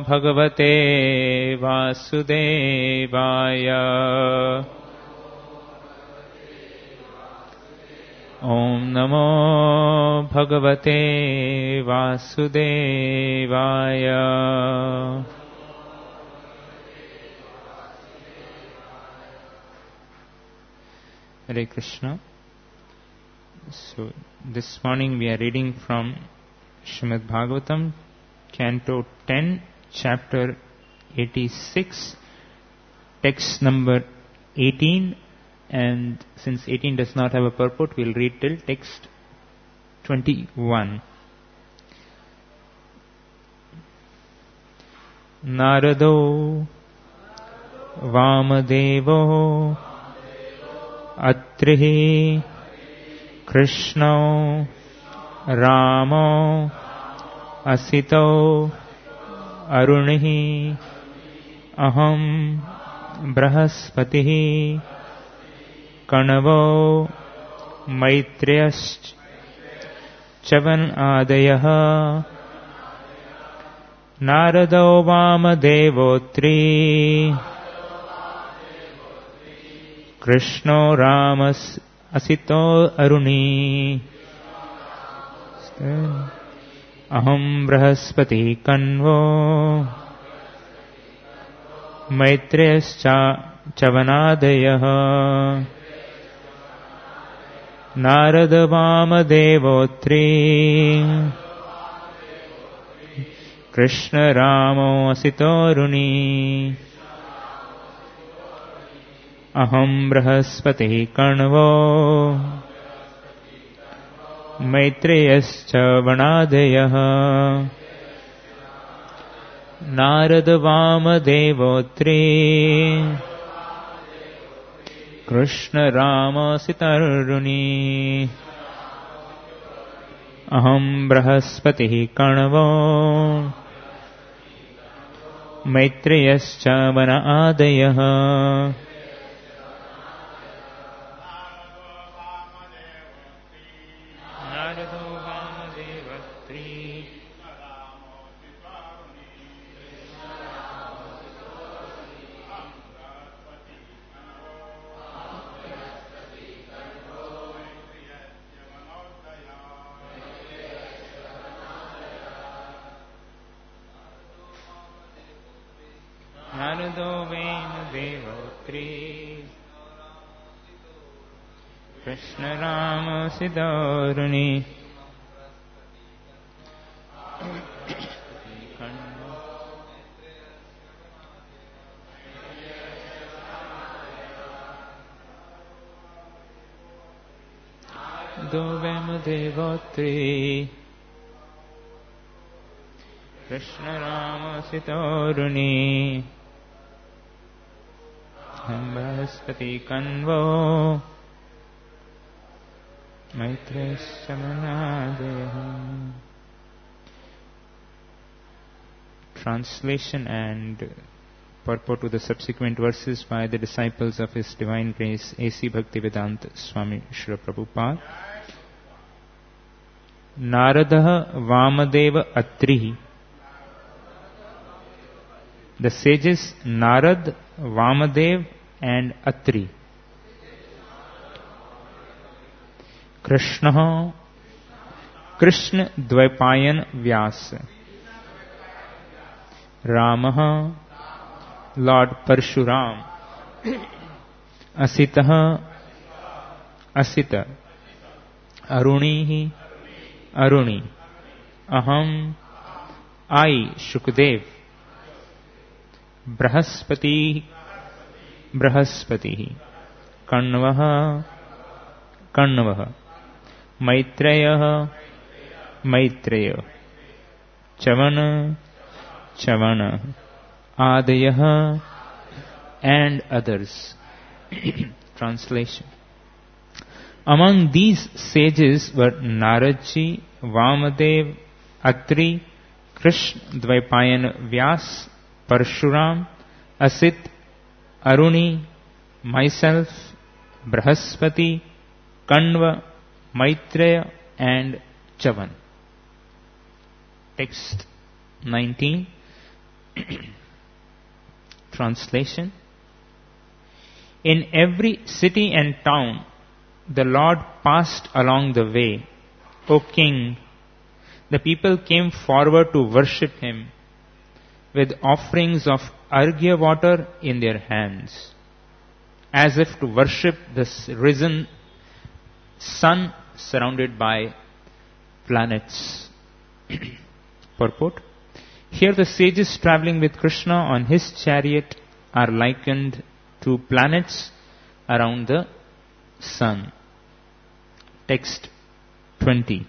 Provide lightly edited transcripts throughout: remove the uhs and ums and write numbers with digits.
भगवते वासुदेवाय। ओम नमो भगवते वासुदेवाय। Hare Krishna. So this morning we are reading from Srimad Bhagavatam, Canto 10, Chapter 86, text number 18, and since 18 does not have a purport, we will read till text 21. Narado Vamadevo Atrihi Krishno Ramo Asito Arunihi Aham Brahaspatihi Kanavo Maitreyasch Chavan Adayaha Narado Vamadevotri Krishno Ramas Asito Aruni Aham Brahaspati Kanvo Maitreyascha Chavanadayaha Narada Vamadevotri Krishna Ramo Asito Aruni Aham Brahaspati Kanvo Maitreyascha Vanadayaha Narada Vamadevotri Krishna Rama Sitaruni Aham Brahaspati Kanvo Maitreyascha Vanadayaha Krishna Rama Siddharuni Dovema Devotri Krishna Rama Siddharuni Hambraspati Kanvo Maitreyascha Vanadayaha. Translation and purport to the subsequent verses by the disciples of His Divine Grace A.C. Bhaktivedanta Swami Srila Prabhupada. Narada Vamadeva Atrihi. The sages Narad, Vamadev and Atri. Krishna Krishna Dvaipayan Vyasa. Ramaha Lord Parshuram. Asitaha Asita. Arunihi Aruni. Aham I Shukdev. Brahaspati Brahaspati. Kanvaha Kanvaha. Maitreya Maitreya. Chavana Chavana. Adaya and others. Translation. Among these sages were Naradji, Vamadev, Atri, Krishna Dvaipayan Vyas, Parshuram, Asit, Aruni, myself, Brahaspati, Kanva, Maitreya and Chavan. Text 19. Translation: In every city and town, the Lord passed along the way. O King, the people came forward to worship him with offerings of arghya water in their hands, as if to worship the risen sun surrounded by planets. Purport: Here the sages traveling with Krishna on his chariot are likened to planets around the sun. Text 20.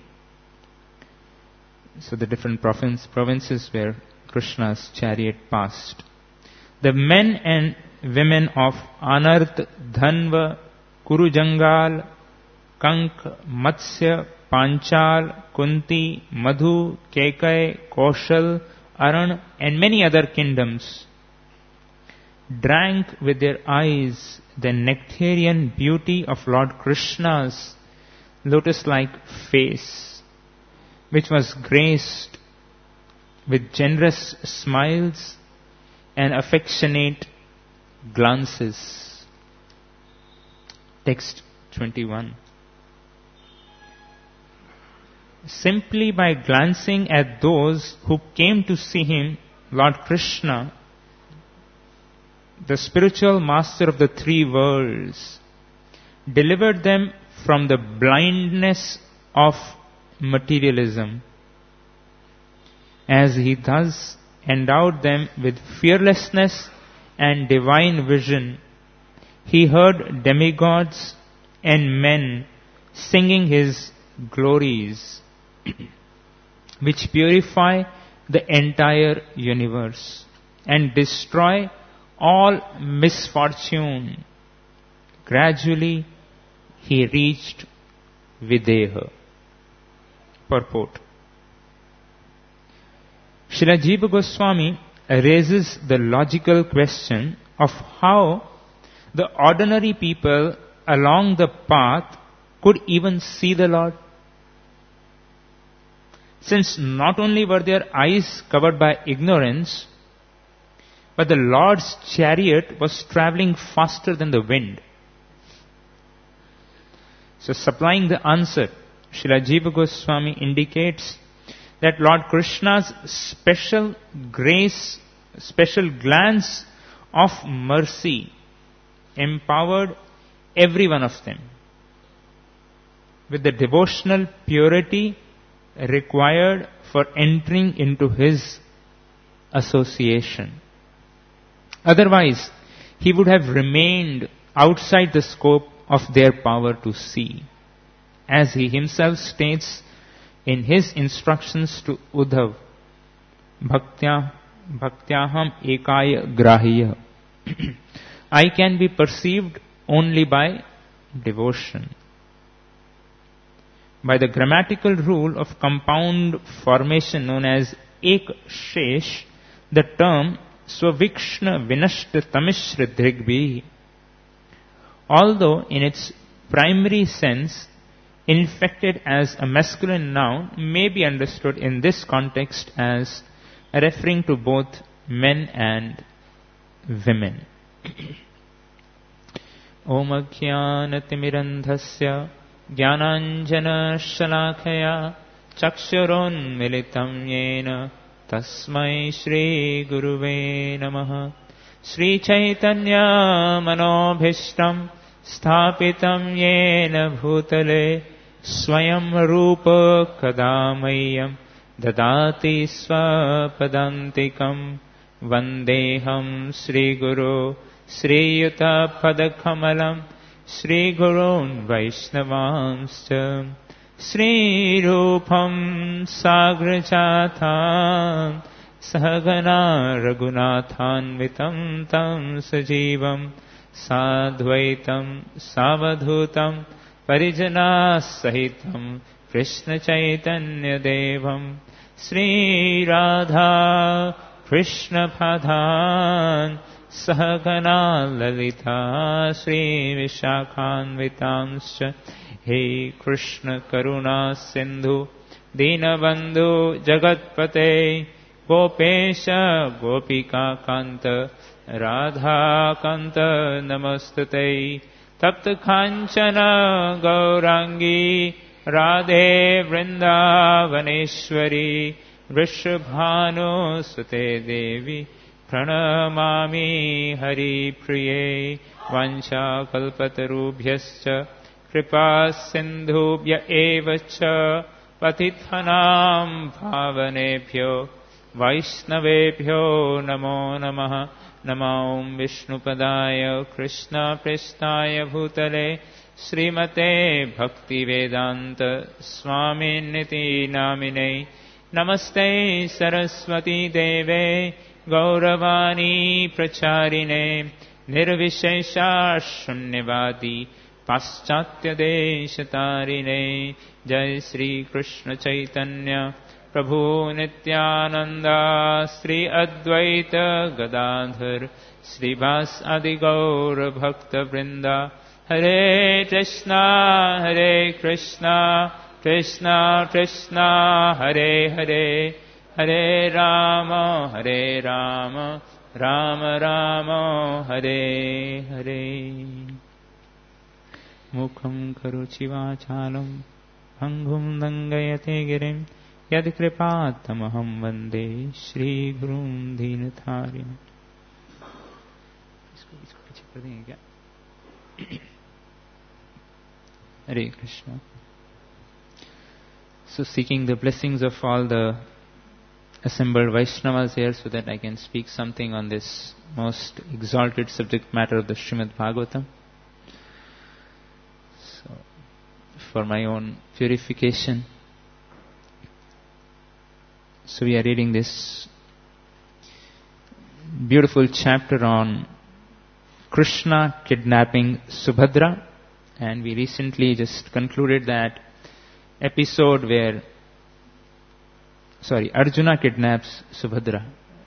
So the different provinces where Krishna's chariot passed. The men and women of Anarth, Dhanva, Kurujangal, Kank, Matsya, Panchal, Kunti, Madhu, Kekai, Kaushal, Aran, and many other kingdoms drank with their eyes the nectarian beauty of Lord Krishna's lotus-like face, which was graced with generous smiles and affectionate glances. Text 21. Simply by glancing at those who came to see him, Lord Krishna, the spiritual master of the three worlds, delivered them from the blindness of materialism, as he thus endowed them with fearlessness and divine vision. He heard demigods and men singing his glories, which purify the entire universe and destroy all misfortune. Gradually he reached Videha. Purport: Srila Jiva Goswami raises the logical question of how the ordinary people along the path could even see the Lord, since not only were their eyes covered by ignorance, but the Lord's chariot was traveling faster than the wind. So, supplying the answer, Srila Jiva Goswami indicates that Lord Krishna's special grace, special glance of mercy empowered every one of them with the devotional purity required for entering into his association. Otherwise, he would have remained outside the scope of their power to see, as he himself states in his instructions to Uddhav, Bhaktyaham ekaya grahya. I can be perceived only by devotion. By the grammatical rule of compound formation known as ek shesh, the term Swavikshna Vinashta Tamishra Drigbhi, although in its primary sense inflected as a masculine noun, may be understood in this context as referring to both men and women. Om Ajnanatirandhasya Jnananjana Shalakaya Chakshuron Militam Yena Tasmai Shri Guruve Namaha. Shri Chaitanya Manobhishtam Sthapitam Yena Bhutale Swayam Rupa Kadamayam Dadati Swapadantikam Vandeham Shri Guru Shri Yuta Padakamalam Shri Gurun Vaishnavamscha Shri Rupam Sagrajatam Sahagana Raghunathanvitam Tam Sajivam Sadvaitam Savadhutam Parijana Sahitam Krishna Chaitanya Devam Sri Radha Krishna Padhan Sahagana Lalita Sri Vishakhanvitamscha. He Krishna Karuna Sindhu Dinabandhu Jagatpate Gopesha Gopika Kanta Radha Kanta Namostute Tapta Kanchana Gaurangi Radhe Vrindavaneshwari Vrishabhanu Sute Devi Pranamami Hari Priye Vancha Kalpatarubhyascha Kripa Sindhubhya Evacha Patithanam Bhavanebhyo Vaishnavebhyo Namo Namaha Namo Vishnupadaya Krishna Prestaya Bhutale Srimate Bhaktivedanta Swami Niti Namine Namaste Saraswati Deve Gauravani Pracharine Nirvishesha Shunyavadi Paschatya Deshatarine Jai Sri Krishna Chaitanya Prabhu Nityananda Sri Advaita Gadadhar Sri Vas Adi Gaur Bhakta Vrinda Hare Krishna Krishna Krishna Hare Hare Hare Rama Rama Rama Hare Hare Mukham Karuchi Vachalam Bhangum Dangayate Girim Yad Kripatamaham Vande Shri Gurum Dhinatharim. Hare Krishna. So seeking the blessings of all the assembled Vaishnavas here so that I can speak something on this most exalted subject matter of the Srimad Bhagavatam. So, for my own purification. So we are reading this beautiful chapter on Krishna kidnapping Subhadra, and we recently just concluded that episode where Arjuna kidnaps Subhadra.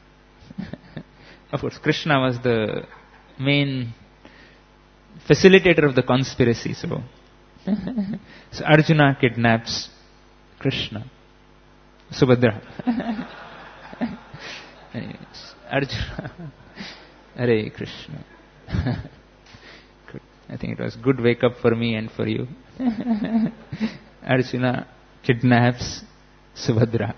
Of course, Krishna was the main facilitator of the conspiracy. So Arjuna kidnaps Subhadra. Anyways, Arjuna. Hare Krishna. Good. I think it was good wake up for me and for you. Arjuna kidnaps Subhadra.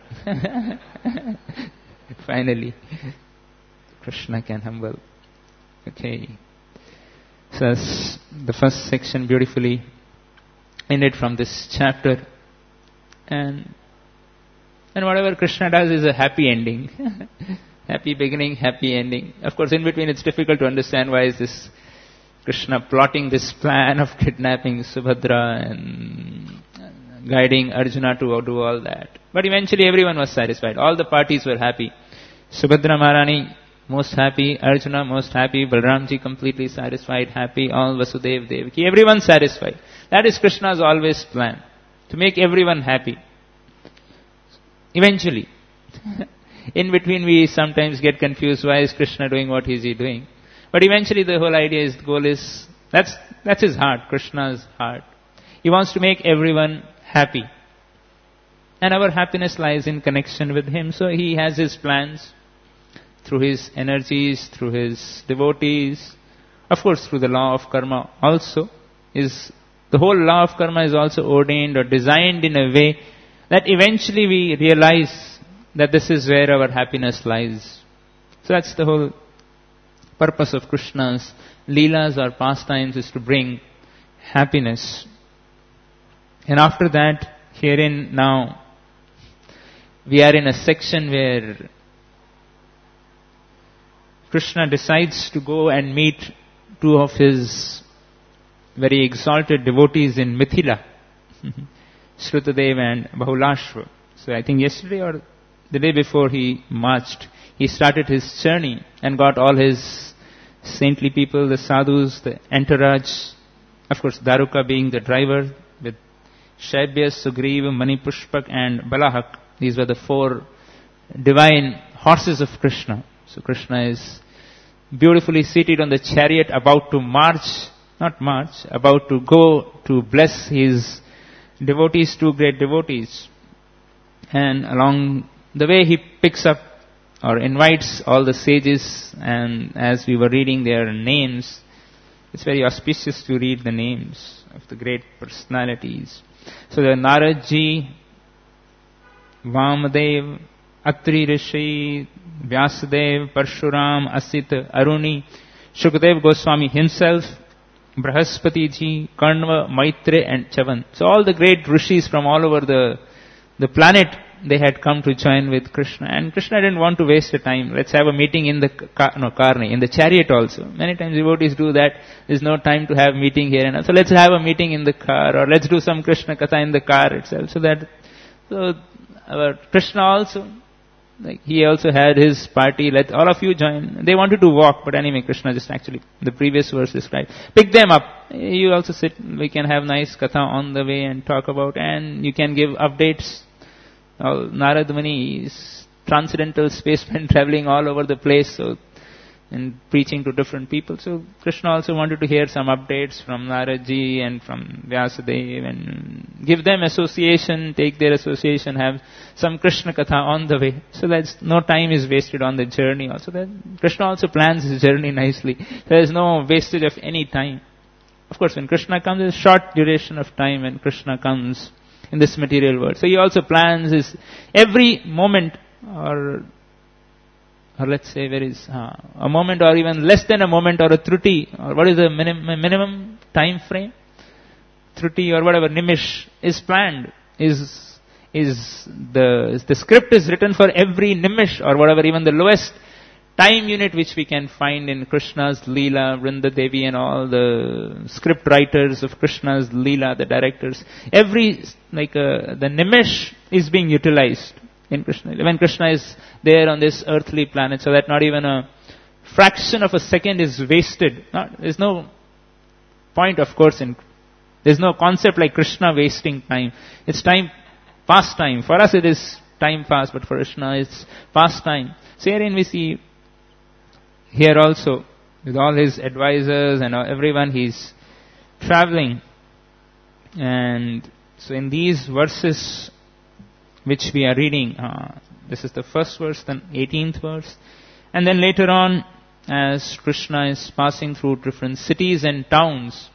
Finally, Krishna can humble. Okay. So the first section beautifully ended from this chapter. And whatever Krishna does is a happy ending. Happy beginning, happy ending. Of course, in between it's difficult to understand why is this Krishna plotting this plan of kidnapping Subhadra and guiding Arjuna to do all that. But eventually everyone was satisfied. All the parties were happy. Subhadra Maharani most happy, Arjuna most happy, Balramji completely satisfied, happy, all Vasudev Devaki, everyone satisfied. That is Krishna's always plan, to make everyone happy. Eventually. In between we sometimes get confused, why is Krishna doing what is he doing? But eventually the whole idea is, the goal is, that's his heart, Krishna's heart. He wants to make everyone happy. And our happiness lies in connection with him. So he has his plans through his energies, through his devotees, of course through the law of karma also. The whole law of karma is also ordained or designed in a way that eventually we realize that this is where our happiness lies. So that's the whole purpose of Krishna's leelas or pastimes, is to bring happiness. And after that, herein now, we are in a section where Krishna decides to go and meet two of his very exalted devotees in Mithila, Shrutadev and Bahulashva. So I think yesterday or the day before he marched, he started his journey and got all his saintly people, the sadhus, the entourage, of course Daruka being the driver, with Shaibya, Sugriva, Manipushpak and Balahak. These were the four divine horses of Krishna. So Krishna is beautifully seated on the chariot, about to about to go to bless his devotees, two great devotees. And along the way he picks up or invites all the sages, and as we were reading their names, it's very auspicious to read the names of the great personalities. So the Naradji, Vamadev, Atri Rishi, Vyasadev, Parshuram, Asit, Aruni, Shukadev Goswami himself, Brahaspati ji, Karnava, Maitre and Chavan. So all the great rishis from all over the planet, they had come to join with Krishna. And Krishna didn't want to waste the time. Let's have a meeting in the in the chariot also. Many times devotees do that. There's no time to have meeting here and so let's have a meeting in the car, or let's do some Krishna Katha in the car itself. So our Krishna also, like he also had his party, let all of you join. They wanted to walk, but anyway, Krishna just actually, the previous verse described, pick them up. You also sit, we can have nice Katha on the way and talk about, and you can give updates. Narad Muni is transcendental spaceman traveling all over the place, and preaching to different people. So Krishna also wanted to hear some updates from Naradji and from Vyasadeva and give them association, take their association, have some Krishna Katha on the way. So that no time is wasted on the journey also. That Krishna also plans his journey nicely. There is no wastage of any time. Of course, when Krishna comes, there's a short duration of time when Krishna comes in this material world. So he also plans his every moment, or let's say there is a moment or even less than a moment or a truti, or what is the minimum time frame? Truti or whatever, nimish is planned. The script is written for every nimish or whatever, even the lowest time unit which we can find in Krishna's Leela, Vrinda Devi and all the script writers of Krishna's Leela, the directors. Every, the nimish is being utilized in Krishna. When Krishna is there on this earthly planet, so that not even a fraction of a second is wasted. There's no point, of course, there's no concept like Krishna wasting time. It's time, past time. For us it is time past, but for Krishna it's past time. So herein we see, here also, with all his advisors and everyone, he's traveling. And so in these verses which we are reading, this is the first verse, then 18th verse. And then later on, as Krishna is passing through different cities and towns,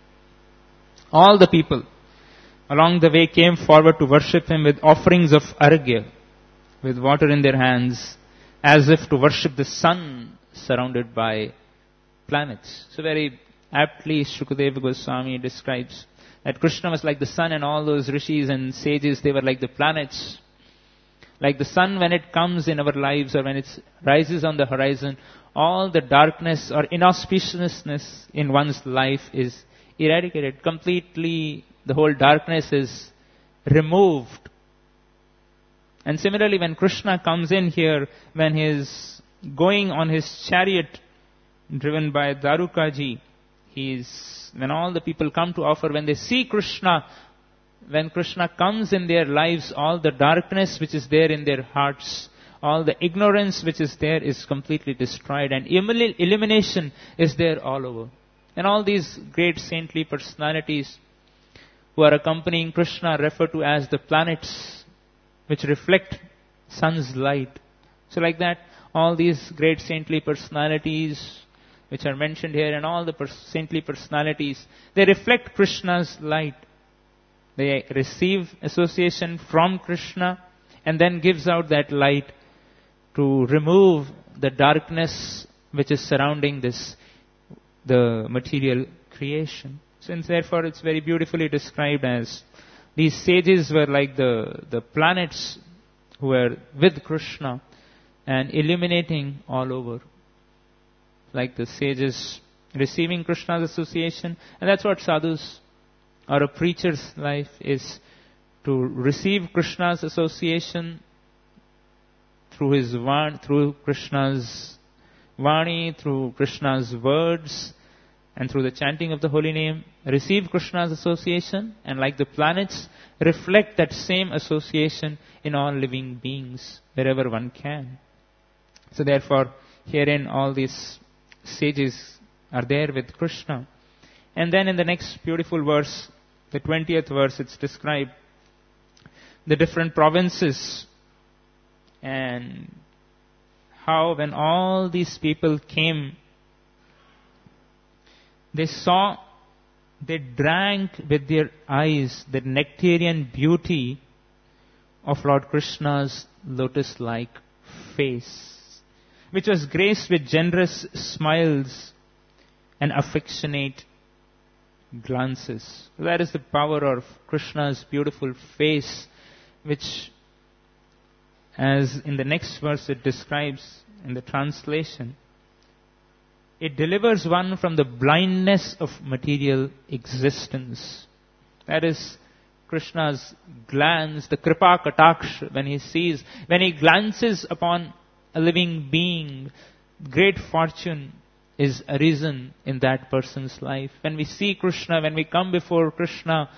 all the people along the way came forward to worship him with offerings of arghya, with water in their hands, as if to worship the sun surrounded by planets. So very aptly Shukadeva Goswami describes that Krishna was like the sun, and all those rishis and sages, they were like the planets. Like the sun when it comes in our lives, or when it rises on the horizon, all the darkness or inauspiciousness in one's life is eradicated. Completely, the whole darkness is removed. And similarly, when Krishna comes in here, when he is going on his chariot driven by Darukaji, when all the people come to offer, when they see Krishna, when Krishna comes in their lives, all the darkness which is there in their hearts, all the ignorance which is there is completely destroyed, and illumination is there all over. And all these great saintly personalities who are accompanying Krishna are referred to as the planets which reflect sun's light. So like that, all these great saintly personalities which are mentioned here, and all the saintly personalities, they reflect Krishna's light. They receive association from Krishna and then gives out that light to remove the darkness which is surrounding the material creation. Since therefore it's very beautifully described as these sages were like the planets who were with Krishna and illuminating all over. Like the sages receiving Krishna's association. And that's what sadhus or a preacher's life is, to receive Krishna's association through Krishna's Vani, through Krishna's words, and through the chanting of the holy name, receive Krishna's association, and like the planets, reflect that same association in all living beings, wherever one can. So therefore, herein all these sages are there with Krishna. And then in the next beautiful verse, the 20th verse, it's described the different provinces and how when all these people came, they saw, they drank with their eyes the nectarian beauty of Lord Krishna's lotus-like face, which was graced with generous smiles and affectionate glances. That is the power of Krishna's beautiful face, which, as in the next verse it describes in the translation, it delivers one from the blindness of material existence. That is Krishna's glance, the Kripa Kataksh, when he glances upon a living being, great fortune is arisen in that person's life. When we see Krishna, when we come before Krishna,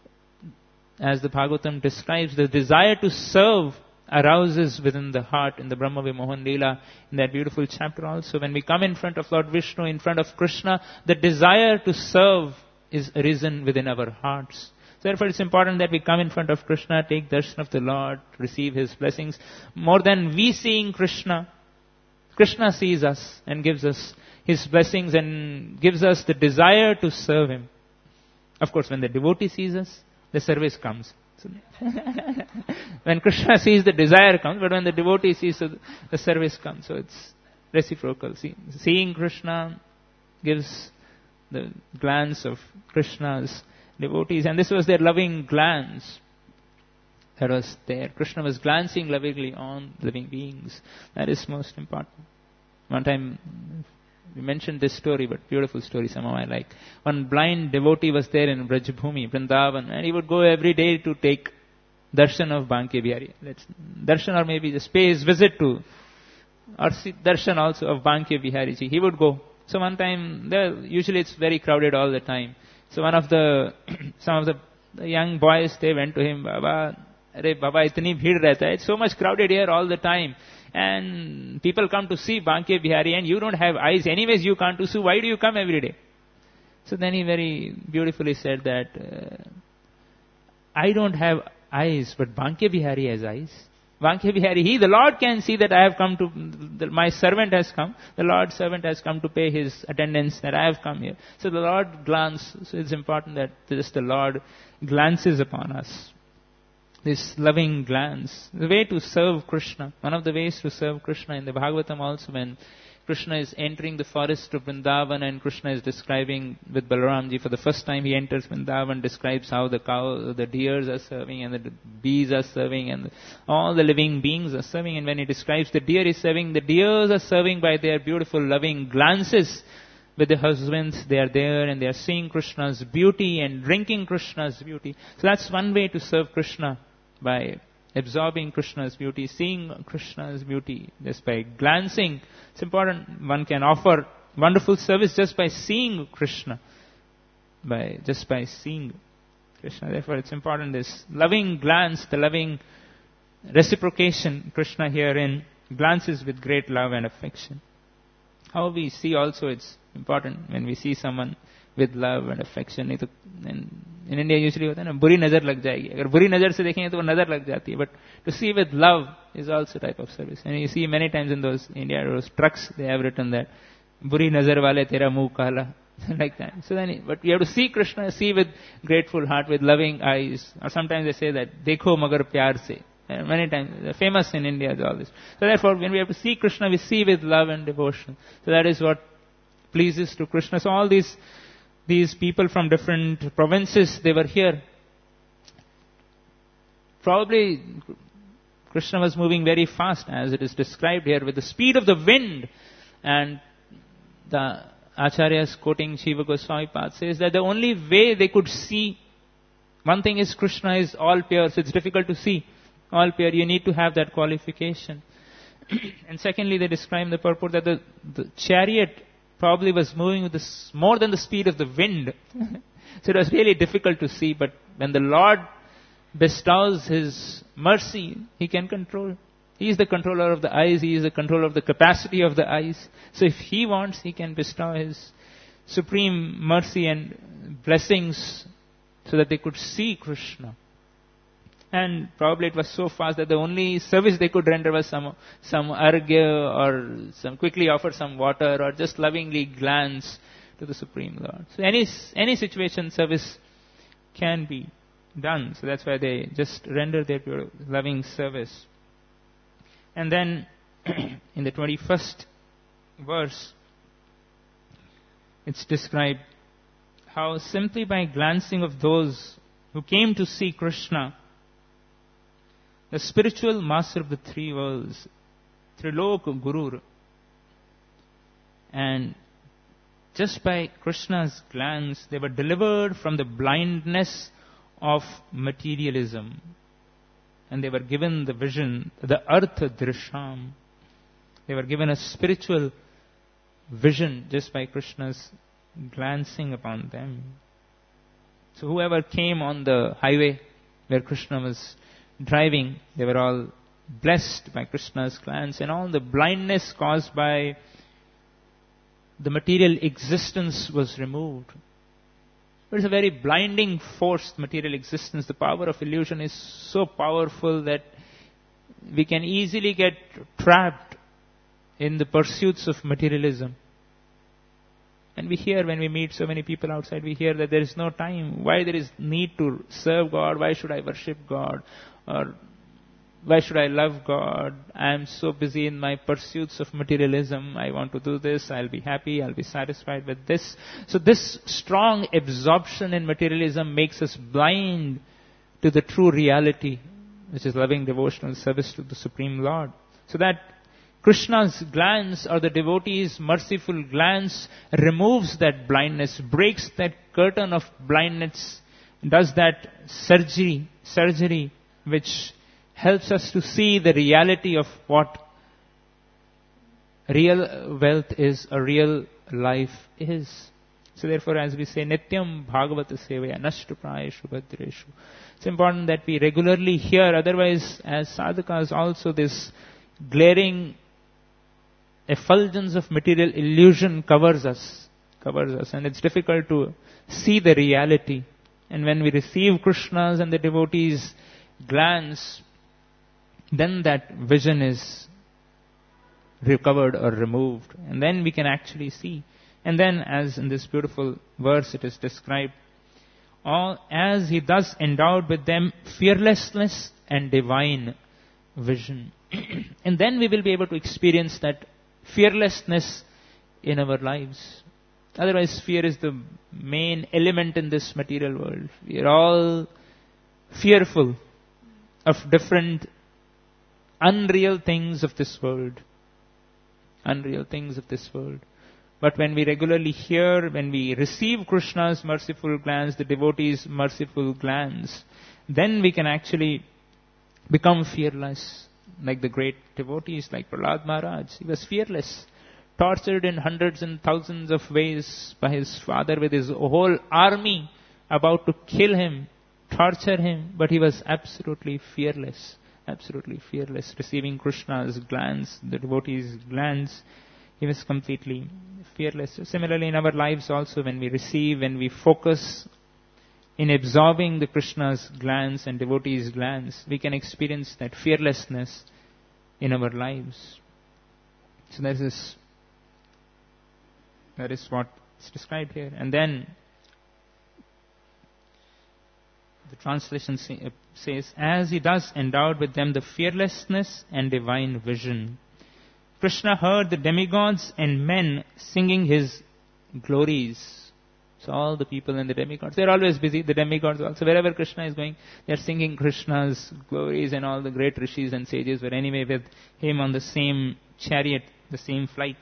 as the Bhagavatam describes, the desire to serve arouses within the heart in the Brahma Vimohan Leela, in that beautiful chapter also. When we come in front of Lord Vishnu, in front of Krishna, the desire to serve is arisen within our hearts. So therefore it's important that we come in front of Krishna, take darshan of the Lord, receive His blessings. More than we seeing Krishna, Krishna sees us and gives us His blessings and gives us the desire to serve Him. Of course, when the devotee sees us, the service comes. So when Krishna sees, the desire comes, but when the devotee sees, the service comes. So it's reciprocal. Seeing Krishna gives the glance of Krishna's devotees, and this was their loving glance that was there. Krishna was glancing lovingly on living beings. That is most important. One time, we mentioned this story, but beautiful story somehow I like. One blind devotee was there in Brajbhumi, Vrindavan, and he would go every day to take darshan of Banke Bihari. Darshan, or maybe just pay his visit to, or see darshan also of Banke Bihari ji. He would go. So one time, usually it's very crowded all the time. So some of the young boys, they went to him, Baba, itni bhid rehta hai. It's so much crowded here all the time. And people come to see Banke Bihari and you don't have eyes. Anyways, you can't do so. Why do you come every day? So then he very beautifully said that, I don't have eyes, but Banke Bihari has eyes. Banke Bihari, the Lord can see that I have come to, my servant has come. The Lord's servant has come to pay his attendance, that I have come here. So the Lord glances. So it's important that just the Lord glances upon us. This loving glance. The way to serve Krishna. One of the ways to serve Krishna in the Bhagavatam also, when Krishna is entering the forest of Vrindavan and Krishna is describing with Balaramji for the first time he enters Vrindavan, describes how the deers are serving and the bees are serving and all the living beings are serving. And when he describes the deer is serving, the deers are serving by their beautiful loving glances with the husbands. They are there and they are seeing Krishna's beauty and drinking Krishna's beauty. So that's one way to serve Krishna, by absorbing Krishna's beauty, seeing Krishna's beauty, just by glancing. It's important. One can offer wonderful service just by seeing Krishna, just by seeing Krishna. Therefore, it's important, this loving glance, the loving reciprocation. Krishna herein glances with great love and affection. How we see also, it's important when we see someone with love and affection. In India usually होता है ना, बुरी नजर लग जाएगी. अगर बुरी नजर से देखेंगे तो वो नजर लग जाती है. But to see with love is also type of service. And you see many times in those trucks, they have written that, बुरी नजर वाले तेरा मुंह काला, like that. So then, but you have to see Krishna, see with grateful heart, with loving eyes. Or sometimes they say that, देखो मगर प्यार से. Many times, they're famous in India, all this. So therefore, when we have to see Krishna, we see with love and devotion. So that is what pleases to Krishna. So all these people from different provinces, they were here. Probably Krishna was moving very fast, as it is described here, with the speed of the wind. And the Acharyas, quoting Shiva Goswami Pad, says that the only way they could see, one thing is Krishna is all pure, so it's difficult to see all pure. You need to have that qualification. And secondly, they describe the purport that the chariot probably was moving with more than the speed of the wind. So it was really difficult to see, but when the Lord bestows His mercy, He can control. He is the controller of the eyes, He is the controller of the capacity of the eyes. So if He wants, He can bestow His supreme mercy and blessings so that they could see Krishna. And probably it was so fast that the only service they could render was some argya, or some quickly offer some water, or just lovingly glance to the Supreme Lord. So any situation service can be done. So that's why they just render their pure loving service. And then in the 21st verse, it's described how simply by glancing of those who came to see Krishna, the spiritual master of the three worlds, Trilok Guru, and just by Krishna's glance, they were delivered from the blindness of materialism. And they were given the vision, the Artha Drisham. They were given a spiritual vision just by Krishna's glancing upon them. So whoever came on the highway where Krishna was driving, they were all blessed by Krishna's glance, and all the blindness caused by the material existence was removed. It is a very blinding force, material existence. The power of illusion is so powerful that we can easily get trapped in the pursuits of materialism. And we hear, when we meet so many people outside, we hear that there is no time. Why there is need to serve God? Why should I worship God? Or why should I love God? I am so busy in my pursuits of materialism. I want to do this. I'll be happy. I'll be satisfied with this. So this strong absorption in materialism makes us blind to the true reality, which is loving devotional service to the Supreme Lord. So that Krishna's glance, or the devotee's merciful glance, removes that blindness, breaks that curtain of blindness, does that surgery which helps us to see the reality of what real wealth is, a real life is. So therefore, as we say, Nityam Bhagavata Sevaya Nashtuprayeshu Bhadreshu. It's important that we regularly hear, otherwise as sadhakas also this glaring effulgence of material illusion covers us, and it's difficult to see the reality. And when we receive Krishna's and the devotees' glance, then that vision is recovered or removed, and then we can actually see. And then, as in this beautiful verse it is described, all as he thus endowed with them fearlessness and divine vision. And then we will be able to experience that fearlessness in our lives. Otherwise, fear is the main element in this material world. We are all fearful of different unreal things of this world. Unreal things of this world. But when we regularly hear, when we receive Krishna's merciful glance, the devotee's merciful glance, then we can actually become fearless. Like the great devotees, like Prahlad Maharaj. He was fearless. Tortured in hundreds and thousands of ways by his father with his whole army about to kill him, torture him. But he was absolutely fearless. Absolutely fearless. Receiving Krishna's glance, the devotee's glance, he was completely fearless. So similarly in our lives also, when we receive, when we focus in absorbing the Krishna's glance and devotee's glance, we can experience that fearlessness in our lives. So that is what is described here. And then the translation says, as he does endowed with them the fearlessness and divine vision. Krishna heard the demigods and men singing his glories. So all the people and the demigods, they're always busy, the demigods also. Wherever Krishna is going, they're singing Krishna's glories, and all the great rishis and sages were anyway with him on the same chariot, the same flight.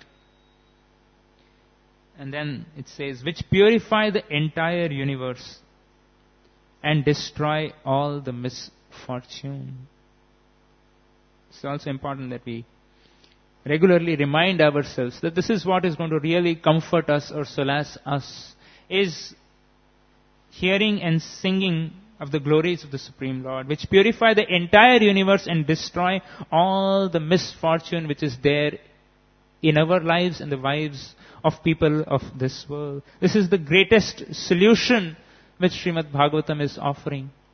And then it says, which purify the entire universe and destroy all the misfortune. It's also important that we regularly remind ourselves that this is what is going to really comfort us or solace us, is hearing and singing of the glories of the Supreme Lord, which purify the entire universe and destroy all the misfortune which is there in our lives and the lives of people of this world. This is the greatest solution which Srimad Bhagavatam is offering.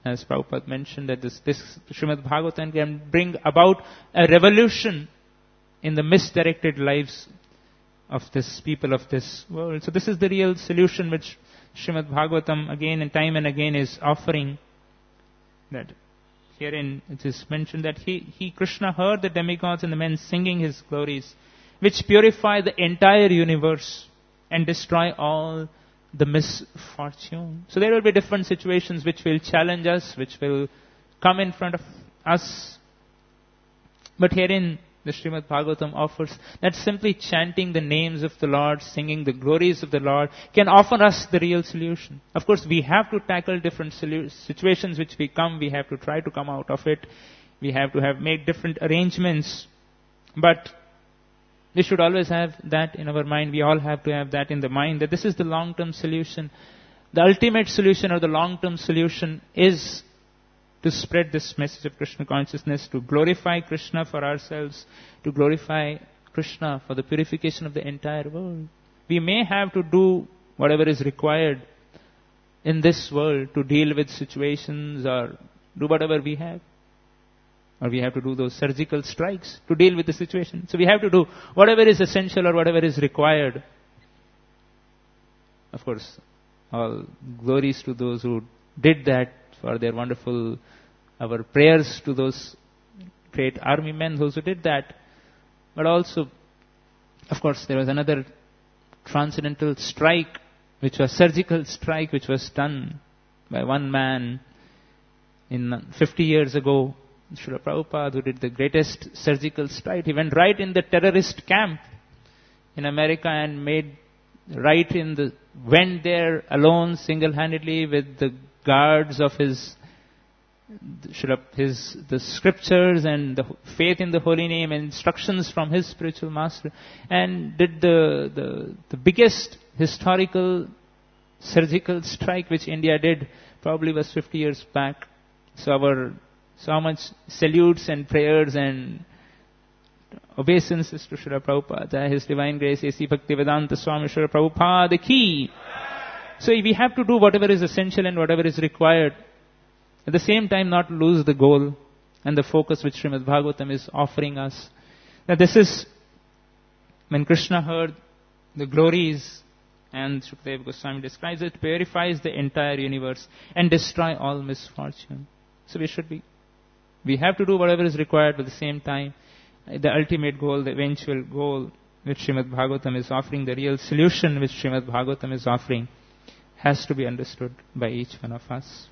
as Prabhupada mentioned, that this Srimad Bhagavatam can bring about a revolution in the misdirected lives of this people of this world. So this is the real solution which Srimad Bhagavatam again and time and again is offering. That herein it is mentioned that he Krishna heard the demigods and the men singing his glories, which purify the entire universe and destroy all the misfortune. So there will be different situations which will challenge us, which will come in front of us. But herein the Srimad Bhagavatam offers that simply chanting the names of the Lord, singing the glories of the Lord, can offer us the real solution. Of course, we have to tackle different situations which we come. We have to try to come out of it. We have to make different arrangements. But we should always have that in our mind. We all have to have that in the mind, that this is the long-term solution. The ultimate solution or the long-term solution is to spread this message of Krishna consciousness, to glorify Krishna for ourselves, to glorify Krishna for the purification of the entire world. We may have to do whatever is required in this world to deal with situations or do whatever we have. Or we have to do those surgical strikes to deal with the situation. So we have to do whatever is essential or whatever is required. Of course, all glories to those who did that, for their wonderful, our prayers to those great army men, those who did that. But also, of course, there was another transcendental strike, which was surgical strike, which was done by one man in 50 years ago, Srila Prabhupada, who did the greatest surgical strike. He went right in the terrorist camp in America and went there alone, single-handedly, with the guards of the scriptures and the faith in the holy name and instructions from his spiritual master, and did the biggest historical surgical strike which India did, probably was 50 years back. So much salutes and prayers and obeisances to Srila Prabhupada, His Divine Grace, A.C. Bhaktivedanta Swami Srila Prabhupada ki. So we have to do whatever is essential and whatever is required. At the same time, not lose the goal and the focus which Srimad Bhagavatam is offering us. Now this is, when Krishna heard the glories, and Shukadeva Goswami describes it, purifies the entire universe and destroy all misfortune. So we have to do whatever is required, but at the same time, the ultimate goal, the eventual goal which Srimad Bhagavatam is offering, the real solution which Srimad Bhagavatam is offering, has to be understood by each one of us.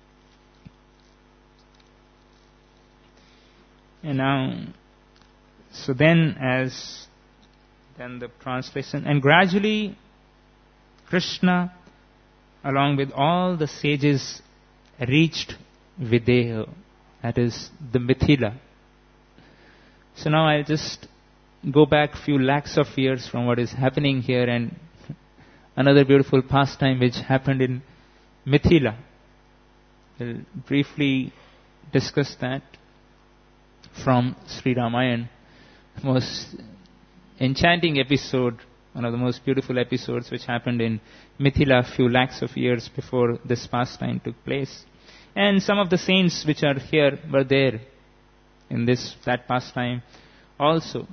And now, so then the translation, and gradually Krishna, along with all the sages, reached Videha, that is the Mithila. So now I'll just go back few lakhs of years from what is happening here, and another beautiful pastime which happened in Mithila. We'll briefly discuss that from Sri Ramayana. Most enchanting episode, one of the most beautiful episodes which happened in Mithila a few lakhs of years before this pastime took place. And some of the saints which are here were there in that pastime also.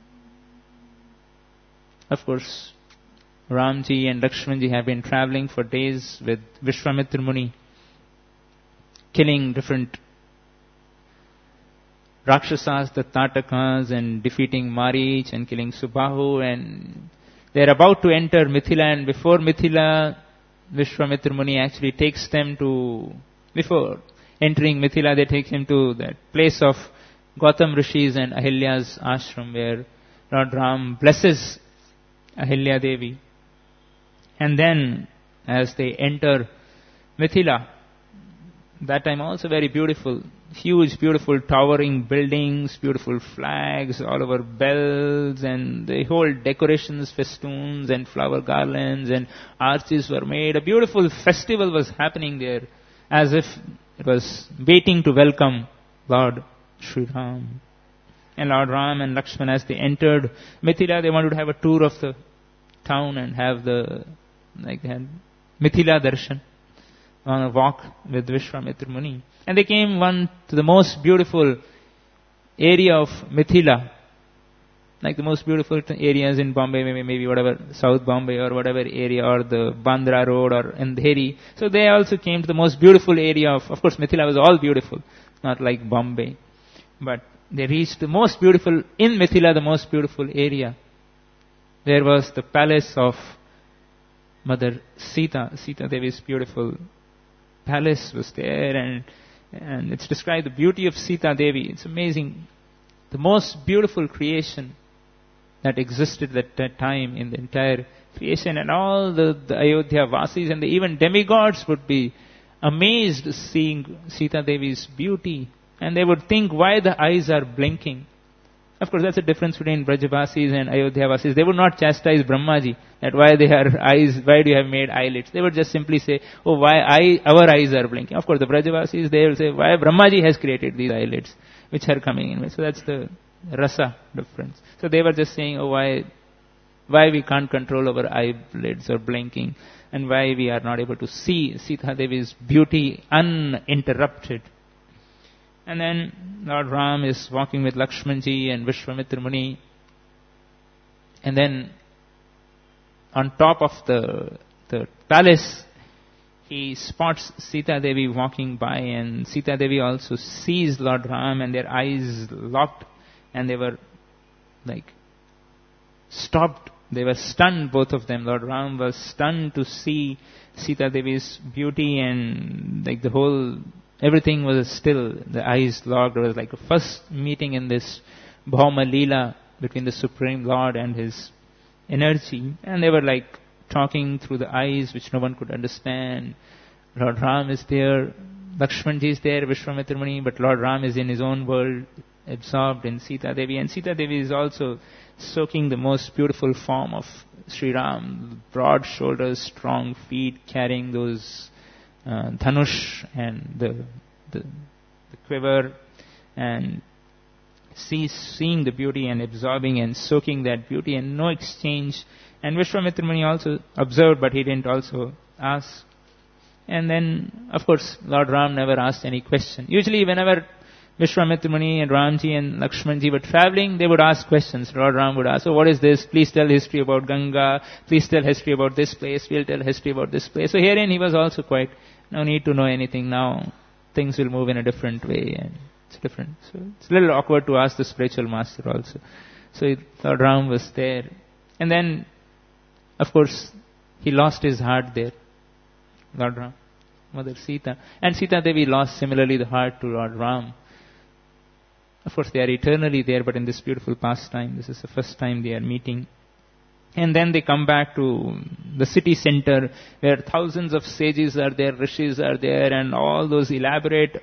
Of course, Ramji and Lakshmanji have been traveling for days with Vishwamitra Muni, killing different Rakshasas, the Tatakas, and defeating Marich and killing Subahu, and they're about to enter Mithila, and before Mithila, Vishwamitra Muni actually takes them before entering Mithila, they take him to that place of Gautam Rishis and Ahilya's ashram, where Lord Ram blesses Ahilya Devi. And then, as they enter Mithila, that time also very beautiful, huge, beautiful, towering buildings, beautiful flags, all over bells, and the whole decorations, festoons, and flower garlands, and arches were made. A beautiful festival was happening there, as if it was waiting to welcome Lord Sri Ram. And Lord Ram and Lakshman, as they entered Mithila, they wanted to have a tour of the town and have they had Mithila Darshan. on a walk with Vishwamitra Muni. And they came one to the most beautiful area of Mithila, like the most beautiful areas in Bombay, maybe whatever, South Bombay or whatever area, or the Bandra Road or Andheri. So they also came to the most beautiful area of course Mithila was all beautiful, not like Bombay. But they reached the most beautiful, in Mithila, the most beautiful area. There was the palace of Mother Sita. Sita Devi's beautiful palace was there, and it's described the beauty of Sita Devi. It's amazing. The most beautiful creation that existed at that time in the entire creation, and all the Ayodhya Vasis and even demigods would be amazed seeing Sita Devi's beauty, and they would think why the eyes are blinking. Of course, that's the difference between Brajavasis and Ayodhya Vasis. They would not chastise Brahmaji that why do you have made eyelids? They would just simply say, oh, why our eyes are blinking. Of course, the Brajavasis, they will say, why Brahmaji has created these eyelids which are coming in. So that's the rasa difference. So they were just saying, oh, why we can't control our eyelids or blinking, and why we are not able to see Sita Devi's beauty uninterrupted. And then Lord Ram is walking with Lakshmanji and Vishwamitra Muni. And then on top of the palace, he spots Sita Devi walking by, and Sita Devi also sees Lord Ram, and their eyes locked, and they were like stopped. They were stunned, both of them. Lord Ram was stunned to see Sita Devi's beauty, and like everything was still, the eyes locked. It was like a first meeting in this Bhauma Leela between the Supreme Lord and his energy. And they were like talking through the eyes which no one could understand. Lord Ram is there, Lakshmanji is there, Vishwamitra Muni, but Lord Ram is in his own world, absorbed in Sita Devi. And Sita Devi is also soaking the most beautiful form of Sri Ram, broad shoulders, strong feet, carrying those dhanush and the quiver, and seeing the beauty and absorbing and soaking that beauty, and no exchange. And Vishwamitra Muni also observed, but he didn't also ask. And then, of course, Lord Ram never asked any question. Usually whenever Vishwamitra Muni and Ramji and Lakshmanji were traveling, they would ask questions. Lord Ram would ask, so what is this? Please tell history about Ganga. Please tell history about this place. We'll tell history about this place. So herein he was also quite, no need to know anything now. Things will move in a different way, and it's different. So it's a little awkward to ask the spiritual master also. So Lord Ram was there. And then, of course, he lost his heart there. Lord Ram, Mother Sita. And Sita Devi lost similarly the heart to Lord Ram. Of course, they are eternally there, but in this beautiful pastime, this is the first time they are meeting. And then they come back to the city center, where thousands of sages are there, rishis are there, and all those elaborate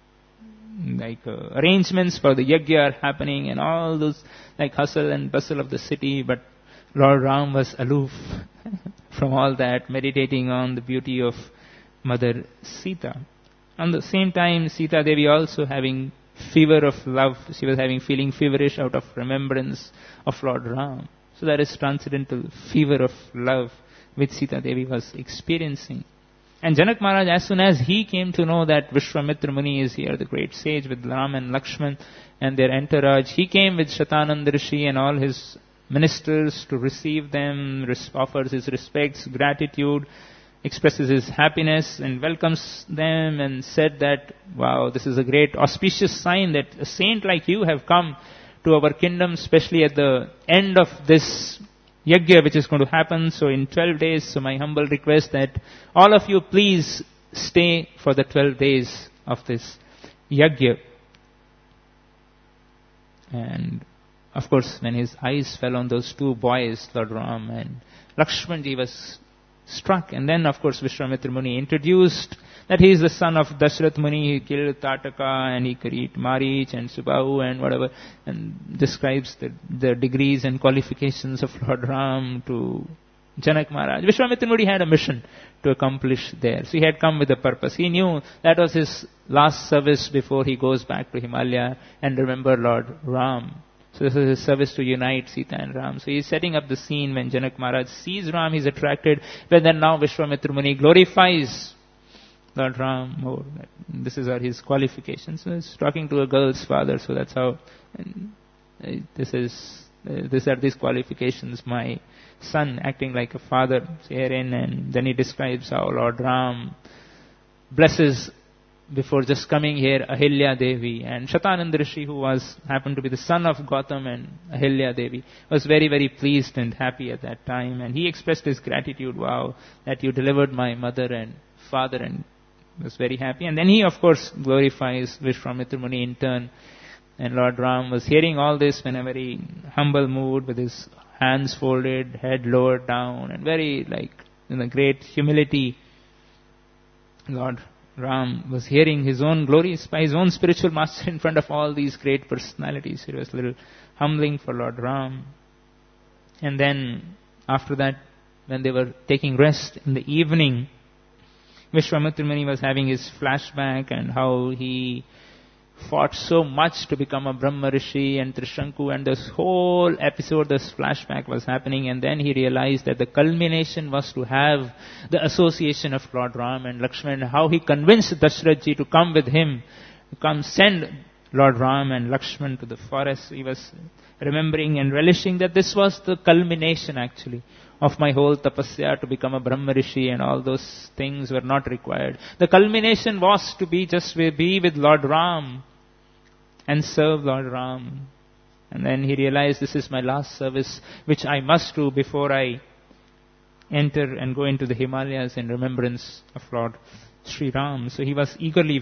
arrangements for the yajna are happening, and all those hustle and bustle of the city. But Lord Ram was aloof from all that, meditating on the beauty of Mother Sita. At the same time, Sita Devi also having fever of love. She was feeling feverish out of remembrance of Lord Ram. So that is transcendental fever of love which Sita Devi was experiencing. And Janak Maharaj, as soon as he came to know that Vishwamitra Muni is here, the great sage with Ram and Lakshman and their entourage, he came with Shatananda Rishi and all his ministers to receive them, offers his respects, gratitude, expresses his happiness and welcomes them, and said that, wow, this is a great auspicious sign that a saint like you have come to our kingdom, especially at the end of this yajna which is going to happen. So in 12 days, so my humble request that all of you please stay for the 12 days of this yajna. And of course, when his eyes fell on those two boys, Lord Ram and Lakshmanji, was struck. And then, of course, Vishwamitra Muni introduced that he is the son of Dashrath Muni. He killed Tataka, and he could eat Marich and Subahu and whatever, and describes the degrees and qualifications of Lord Ram to Janak Maharaj. Vishwamitra Muni had a mission to accomplish there. So he had come with a purpose. He knew that was his last service before he goes back to Himalaya and remember Lord Ram. So this is his service to unite Sita and Ram. So he is setting up the scene when Janak Maharaj sees Ram, he is attracted. But then now Vishwamitra Muni glorifies Lord Ram more. This is his qualifications. So he's talking to a girl's father, so that's how. And these are these qualifications. My son acting like a father herein, and then he describes how Lord Ram blesses before just coming here Ahilya Devi, and Shatananda Rishi, who happened to be the son of Gautam and Ahilya Devi, was very, very pleased and happy at that time, and he expressed his gratitude. Wow, that you delivered my mother and father, and was very happy. And then he of course glorifies Vishwamitra Muni in turn, and Lord Ram was hearing all this in a very humble mood, with his hands folded, head lowered down, and very in a great humility. Lord Ram was hearing his own glories by his own spiritual master in front of all these great personalities. It was a little humbling for Lord Ram. And then after that, when they were taking rest in the evening, Vishwamitra Muni was having his flashback and how he fought so much to become a Brahma Rishi and Trishanku, and this whole episode, this flashback was happening, and then he realized that the culmination was to have the association of Lord Ram and Lakshman, how he convinced Dashrath to come with him, send Lord Ram and Lakshman to the forest. He was remembering and relishing that this was the culmination actually of my whole tapasya to become a Brahma Rishi, and all those things were not required. The culmination was to be with Lord Ram and serve Lord Ram. And then he realized, this is my last service which I must do before I enter and go into the Himalayas in remembrance of Lord Sri Ram. So he was eagerly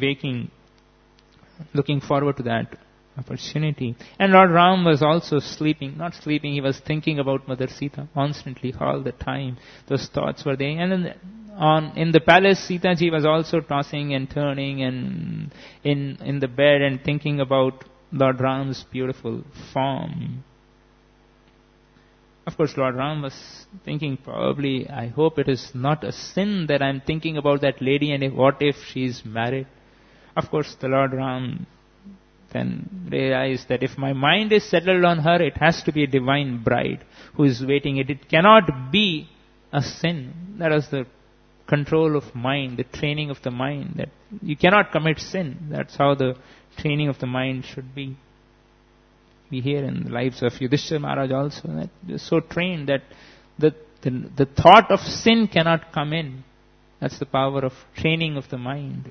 looking forward to that opportunity. And Lord Ram was also not sleeping, he was thinking about Mother Sita constantly, all the time. Those thoughts were there. And then in the palace, Sita ji was also tossing and turning and in the bed and thinking about Lord Ram's beautiful form. Of course, Lord Ram was thinking, probably, I hope it is not a sin that I'm thinking about that lady, and what if she's married? Of course, the Lord Ram then realized that if my mind is settled on her, it has to be a divine bride who is waiting. It cannot be a sin. That is the control of mind, the training of the mind, that you cannot commit sin. That's how the training of the mind should be. We hear in the lives of Yudhishthira Maharaj also, that they're so trained that the thought of sin cannot come in. That's the power of training of the mind.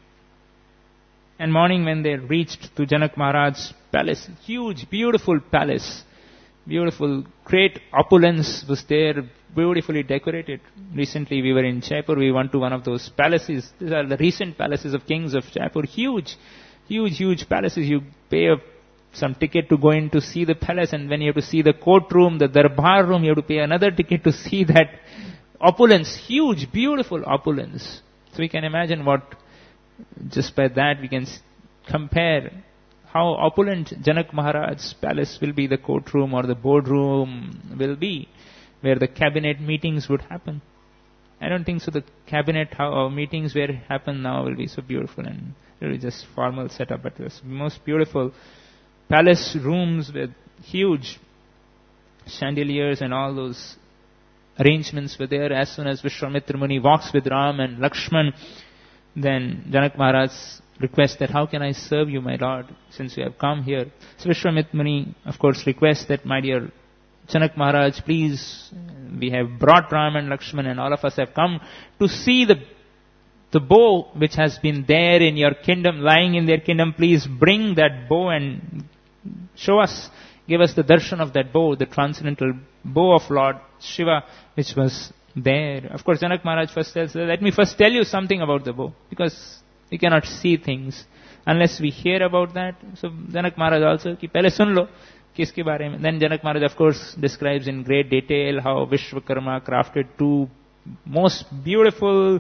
And morning when they reached to Janak Maharaj's palace, huge, beautiful palace, beautiful, great opulence was there, beautifully decorated. Recently we were in Jaipur, we went to one of those palaces. These are the recent palaces of kings of Jaipur, huge palaces. You pay some ticket to go in to see the palace, and when you have to see the courtroom, the darbar room, you have to pay another ticket to see that opulence, huge, beautiful opulence. So we can imagine just by that we can compare how opulent Janak Maharaj's palace will be, the courtroom or the boardroom will be, where the cabinet meetings would happen. I don't think so the cabinet meetings where it happen now will be so beautiful and really just formal setup, but it was most beautiful palace rooms with huge chandeliers, and all those arrangements were there. As soon as Vishwamitra Muni walks with Ram and Lakshman, then Janak Maharaj requests that, how can I serve you, my Lord, since you have come here? So Vishwamitra Muni, of course, requests that, my dear Janak Maharaj, please, we have brought Ram and Lakshman and all of us have come to see the bow which has been there in your kingdom, lying in their kingdom. Please bring that bow and show us, give us the darshan of that bow, the transcendental bow of Lord Shiva, which was there. Of course, Janak Maharaj first says, let me first tell you something about the bow, because we cannot see things unless we hear about that. So Janak Maharaj also, ki pehle sun lo, kiske bare mein. Then Janak Maharaj, of course, describes in great detail how Vishwakarma crafted two most beautiful,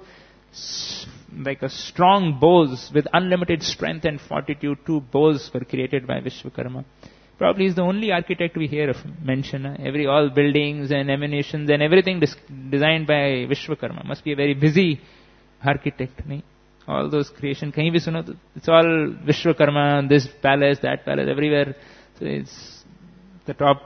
like a strong bows with unlimited strength and fortitude. Two bows were created by Vishwakarma. Probably is the only architect we hear of mention. All buildings and emanations and everything designed by Vishwakarma. Must be a very busy architect. Nahin? All those creation, kahin bhi suno, it's all Vishwakarma, this palace, that palace, everywhere. So it's the top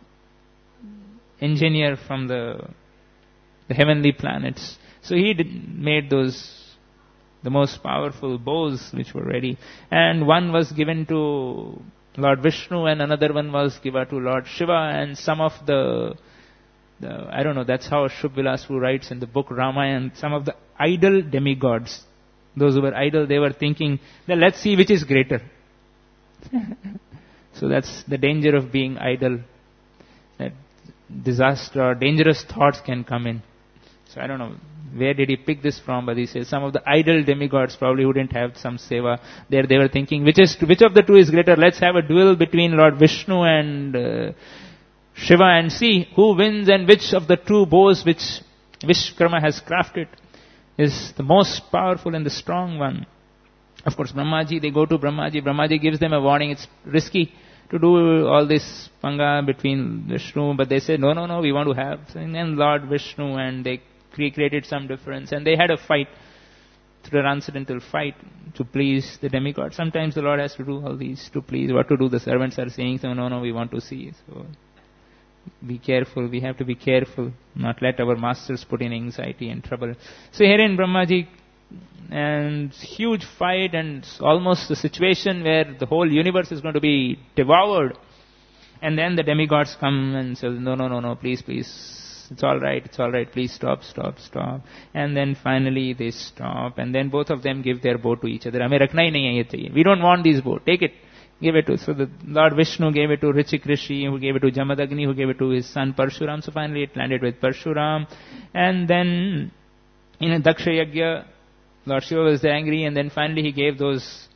engineer from the heavenly planets. So he made those the most powerful bows which were ready. And one was given to Lord Vishnu and another one was given to Lord Shiva, and some of the I don't know, that's how Shubh-Vilas writes in the book Ramayana, some of the idol demigods, those who were idle, they were thinking, well, let's see which is greater. So that's the danger of being idle. That disaster or dangerous thoughts can come in. So I don't know, where did he pick this from? But he says some of the idol demigods probably wouldn't have some seva. There they were thinking, which of the two is greater? Let's have a duel between Lord Vishnu and Shiva and see who wins, and which of the two bows which Vishwakarma has crafted is the most powerful and the strong one. Of course, Brahmaji, they go to Brahmaji. Brahmaji gives them a warning. It's risky to do all this panga between Vishnu, but they say, no, we want to have. And then Lord Vishnu, and they created some difference, and they had a fight, through a transcendental fight, to please the demigod. Sometimes the Lord has to do all these to please. What to do? The servants are saying, so no, we want to see. So be careful. We have to be careful, not let our masters put in anxiety and trouble. So here in Brahmaji, and huge fight, and almost a situation where the whole universe is going to be devoured. And then the demigods come and say, no, please, it's all right, please stop. And then finally they stop, and then both of them give their bow to each other. We don't want this bow, take it, give it to. So the Lord Vishnu gave it to Richik Rishi, who gave it to Jamadagni, who gave it to his son Parshuram. So finally it landed with Parshuram. And then in a Daksha Yagya, Lord Shiva was angry, and then finally he gave those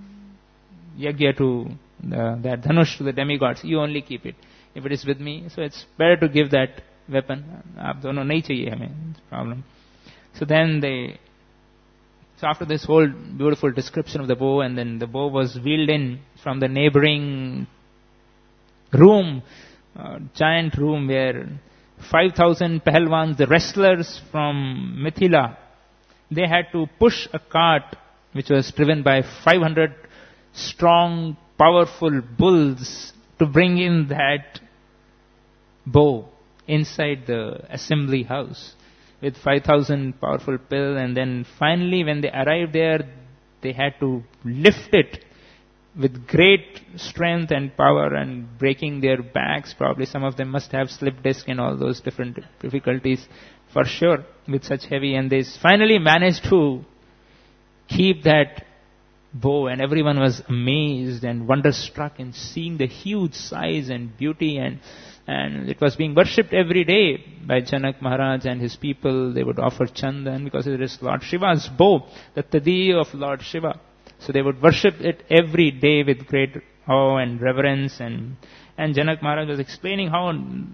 Yagya to that Dhanush to the demigods. You only keep it if it is with me. So it's better to give that weapon. Aap dono nahi chahiye hame. It's a problem. So then so after this whole beautiful description of the bow, and then the bow was wheeled in from the neighboring room, giant room where 5,000 Pahalwans, the wrestlers from Mithila, they had to push a cart which was driven by 500 strong, powerful bulls to bring in that bow inside the assembly house with 5,000 powerful pill. And then finally when they arrived there, they had to lift it with great strength and power and breaking their backs. Probably some of them must have slip disc and all those different difficulties for sure with such heavy. And they finally managed to keep that bow, and everyone was amazed and wonderstruck in seeing the huge size and beauty, and it was being worshipped every day by Janak Maharaj and his people. They would offer chandan because it is Lord Shiva's bow, the Tadi of Lord Shiva. So they would worship it every day with great awe and reverence. And Janak Maharaj was explaining how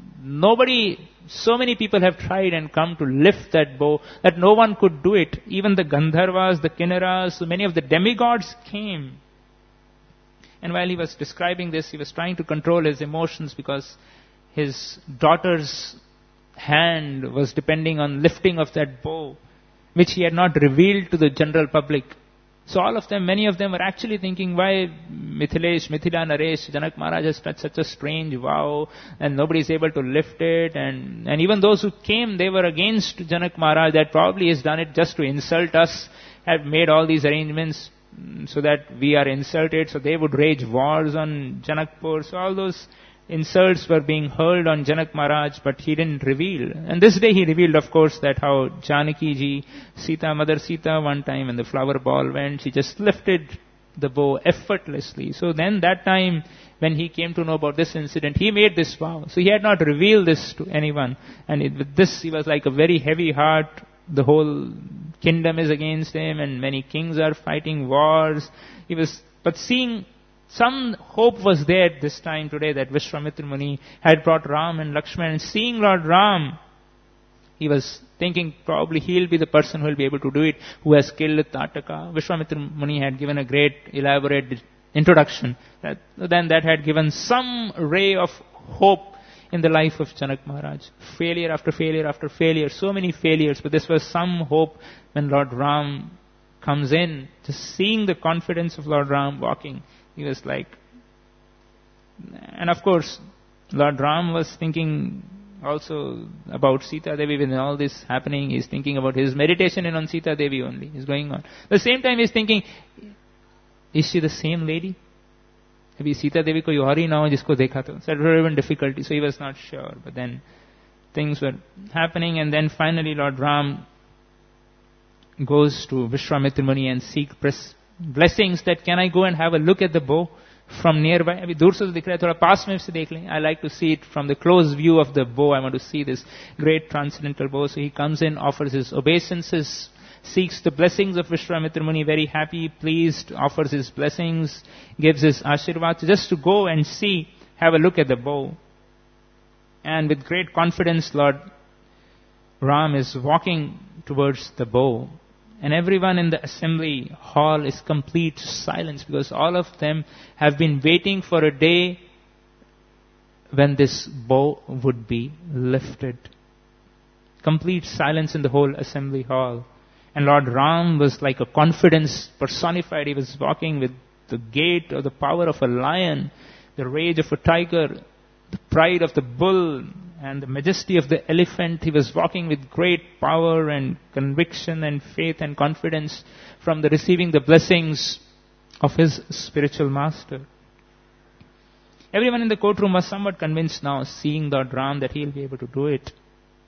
so many people have tried and come to lift that bow that no one could do it. Even the Gandharvas, the Kinnaras, so many of the demigods came. And while he was describing this, he was trying to control his emotions because his daughter's hand was depending on lifting of that bow, which he had not revealed to the general public. So many of them were actually thinking, why Mithila Naresh, Janak Maharaj has touched such a strange vow and nobody is able to lift it. And even those who came, they were against Janak Maharaj, that probably has done it just to insult us, have made all these arrangements so that we are insulted. So they would rage wars on Janakpur. So all those insults were being hurled on Janak Maharaj, but he didn't reveal. And this day he revealed, of course, that how Janaki ji, Mother Sita, one time when the flower ball went, she just lifted the bow effortlessly. So then that time when he came to know about this incident, he made this vow. So he had not revealed this to anyone. And with this he was like a very heavy heart. The whole kingdom is against him and many kings are fighting wars. But seeing some hope was there this time today that Vishwamitra Muni had brought Ram and Lakshman, and seeing Lord Ram, he was thinking probably he'll be the person who will be able to do it, who has killed Tataka. Vishwamitra Muni had given a great elaborate introduction. Then that had given some ray of hope in the life of Janak Maharaj. Failure after failure after failure, so many failures, but this was some hope when Lord Ram comes in. Just seeing the confidence of Lord Ram walking, he was like, and of course, Lord Ram was thinking also about Sita Devi. When all this happening, he's thinking about his meditation and on Sita Devi only. He's going on. At the same time, he's thinking, is she the same lady? Maybe Sita Devi koi aur hi na ho jisko dekha to. So it was even difficulty. So he was not sure. But then things were happening, and then finally Lord Ram goes to Vishwamitra Muni and seek blessings that can I go and have a look at the bow from nearby. अभी दूर से तो दिख रहा है, थोड़ा पास में से देख लें. I like to see it from the close view of the bow. I want to see this great transcendental bow. So he comes in, offers his obeisances, seeks the blessings of Vishwamitra Muni, very happy, pleased, offers his blessings, gives his ashirvad, just to go and see, have a look at the bow. And with great confidence, Lord Ram is walking towards the bow. And everyone in the assembly hall is complete silence, because all of them have been waiting for a day when this bow would be lifted. Complete silence in the whole assembly hall. And Lord Ram was like a confidence personified. He was walking with the gait or the power of a lion, the rage of a tiger, the pride of the bull, and the majesty of the elephant. He was walking with great power and conviction and faith and confidence from the receiving the blessings of his spiritual master. Everyone in the courtroom was somewhat convinced now, seeing Lord Ram, that he'll be able to do it.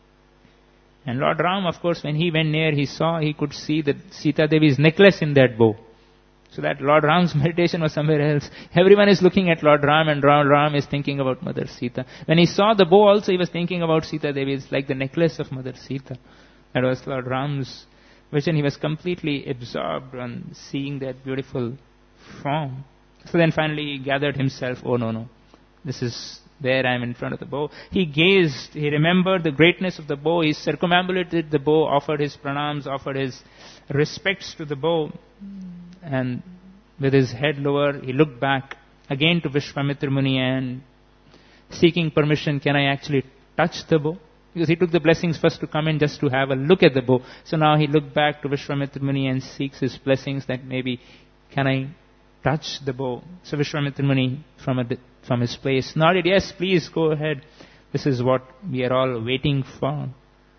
And Lord Ram, of course, when he went near, he could see the Sita Devi's necklace in that bow. So that Lord Ram's meditation was somewhere else. Everyone is looking at Lord Ram, and Lord Ram is thinking about Mother Sita. When he saw the bow also, he was thinking about Sita Devi. It's like the necklace of Mother Sita. That was Lord Ram's vision. He was completely absorbed on seeing that beautiful form. So then finally he gathered himself. Oh no. This is there, I am in front of the bow. He gazed, he remembered the greatness of the bow. He circumambulated the bow, offered his pranams, offered his respects to the bow. And with his head lower, he looked back again to Vishwamitra Muni and seeking permission, can I actually touch the bow? Because he took the blessings first to come in just to have a look at the bow. So now he looked back to Vishwamitra Muni and seeks his blessings that maybe, can I touch the bow? So Vishwamitra Muni from his place nodded, yes, please go ahead. This is what we are all waiting for.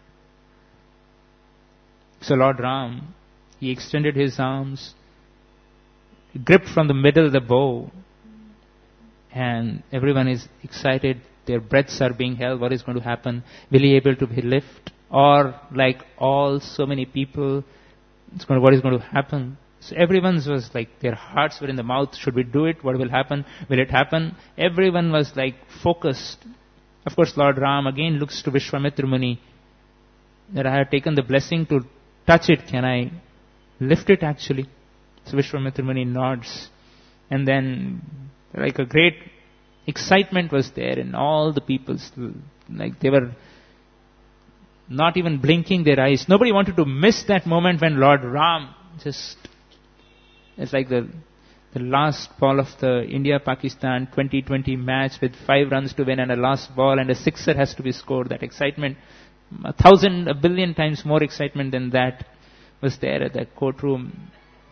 So Lord Ram, he extended his arms, gripped from the middle of the bow, and everyone is excited. Their breaths are being held. What is going to happen? Will he able to be lifted? Or like so many people, what is going to happen? So everyone's was like, their hearts were in the mouth. Should we do it? What will happen? Will it happen? Everyone was like focused. Of course, Lord Ram again looks to Vishwamitra Muni, that I have taken the blessing to touch it. Can I lift it actually? So Vishwamitra Muni nods. And then like a great excitement was there in all the people. Like they were not even blinking their eyes. Nobody wanted to miss that moment when Lord Ram it's like the last ball of the India-Pakistan 2020 match with 5 runs to win and a last ball and a sixer has to be scored. That excitement, a billion times more excitement than that was there at that courtroom.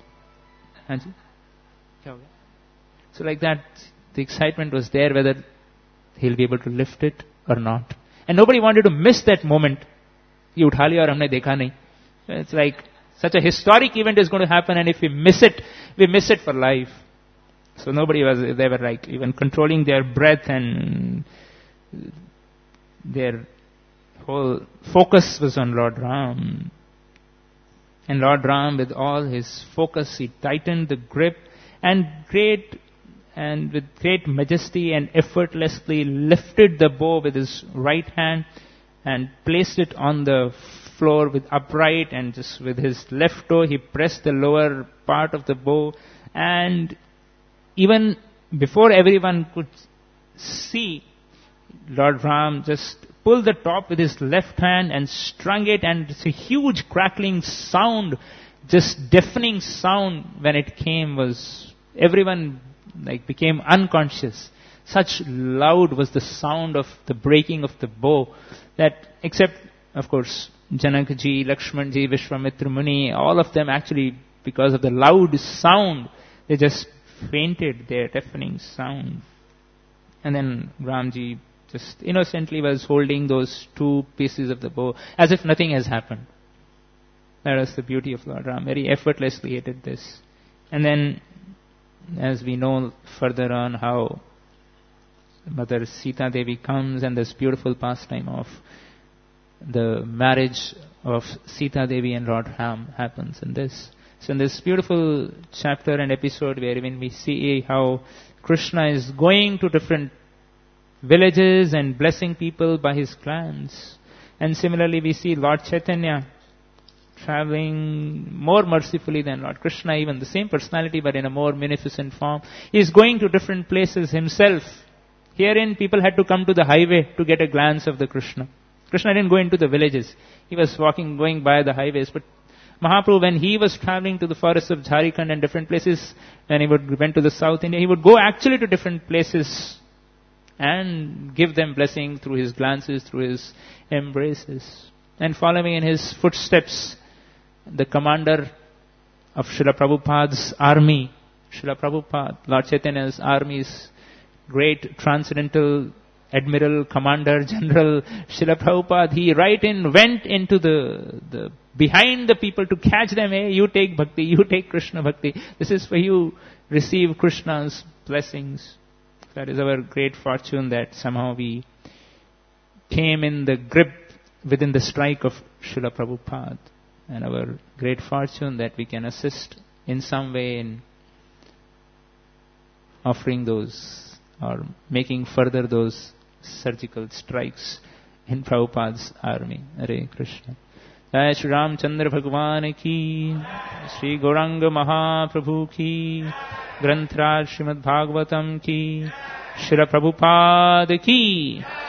So like that, the excitement was there whether he'll be able to lift it or not. And nobody wanted to miss that moment. Ye utha liya aur humne dekha nahi. It's like such a historic event is going to happen, and if we miss it for life. So they were like even controlling their breath, and their whole focus was on Lord Ram. And Lord Ram, with all his focus, he tightened the grip and with great majesty and effortlessly lifted the bow with his right hand and placed it on the floor with upright, and just with his left toe he pressed the lower part of the bow, and even before everyone could see, Lord Ram just pulled the top with his left hand and strung it, and it's a huge crackling sound, just deafening sound when it came. Was everyone like became unconscious. Such loud was the sound of the breaking of the bow that, except of course Janakji, Lakshmanji, Vishwamitra Muni, all of them actually, because of the loud sound, they just fainted, their deafening sound. And then Ramji just innocently was holding those two pieces of the bow as if nothing has happened. That was the beauty of Lord Ram. Very effortlessly he did this. And then, as we know further on, how Mother Sita Devi comes and this beautiful pastime of the marriage of Sita Devi and Lord Ram happens in this. So in this beautiful chapter and episode wherein we see how Krishna is going to different villages and blessing people by his clans. And similarly we see Lord Chaitanya traveling more mercifully than Lord Krishna, even the same personality but in a more munificent form. He is going to different places himself. Herein people had to come to the highway to get a glance of the Krishna. Krishna didn't go into the villages. He was going by the highways. But Mahaprabhu, when he was traveling to the forests of Jharkhand and different places, when he went to the South India, he would go actually to different places and give them blessing through his glances, through his embraces. And following in his footsteps, the commander of Srila Prabhupada's army, Srila Prabhupada, Lord Chaitanya's army's great transcendental admiral, commander, general, Srila Prabhupada, he went into the behind the people to catch them. Hey, you take bhakti, you take Krishna bhakti. This is for you. Receive Krishna's blessings. That is our great fortune that somehow we came in the grip within the strike of Srila Prabhupada. And our great fortune that we can assist in some way in offering those or making further those surgical strikes in Prabhupada's army. Hare Krishna. Jai Shri Ramchandra Bhagwan ki, Shri Gauranga Mahaprabhu ki, Grantraj Srimad Bhagavatam ki, Shri Prabhupada ki.